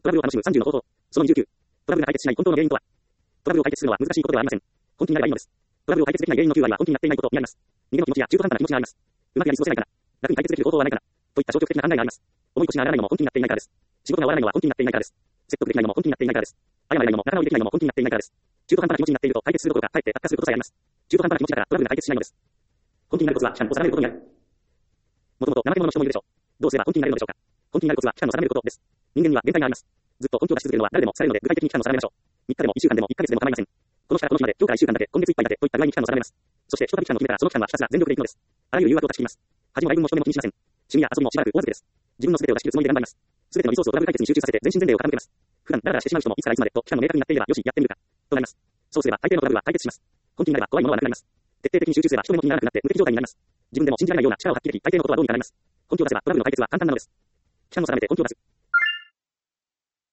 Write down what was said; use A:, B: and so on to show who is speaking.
A: トラブルを楽しむ30の方法。その29。トラブルが解決しない本当の原因とは。トラブルを解決するのは難しいことではありません。本気になればいいのです。トラブルを解決できない原因の9割は本気になっていないことにあります。逃げの気持ちや中途半端な気持ちがあります。うまくやり過ごせないから。楽に解決できる方法はないから。といった消極的な考えがあります。重い腰が上がらないのも本気になっていないからです。仕事が終わらないのは本気になっていないからです。説得できないのも本気になっていないからです。謝れないのも仲直りできないのも本気になっていないからです。中途半端な気持ちになっていると解決するどころかかえって悪化することさえあります。中途半端な気持ちだからトラブルが解決しないのです。本気になるコツは期間を定めることにある。もともと怠け者の人もいるでしょう。どうすれば本気になれるのでしょうか。本気になるコツは期間を定めることです。人間には限界があります。ずっと本気を出し続けるのは誰でもされるので具体的に期間を定めましょう。3日でも1週間でも1ヶ月でも構いません。この日からこの日まで、今日から1週間だけ、今月いっぱいだけといった具合に期間を定めます。そしてひとたび期間を決めたらその期間はひたすら全力でいくのです。あらゆる誘惑を断ち切ります。恥も外分も人目も気にしません。趣味や遊びもしばらくお預けです。自分の全てを出し切るつもりで頑張ります。全てのリソースをトラブル解決に集中させて全身全霊を傾けます。普段ダラダラしてしまう人もいつからいつまでと期間の明確になっていればよしやってみるかとなります。そうすれば大抵のトラブルは解決します。本気になれば怖いものはなくなります。徹底的に集中すれば人目も気にならなくなって無敵状態になります。自分でも信じられないような力を発揮でき大抵のことはどうにかなります。本気を出せばトラブルの解決は簡単なのです。期間を定めて本気を出す。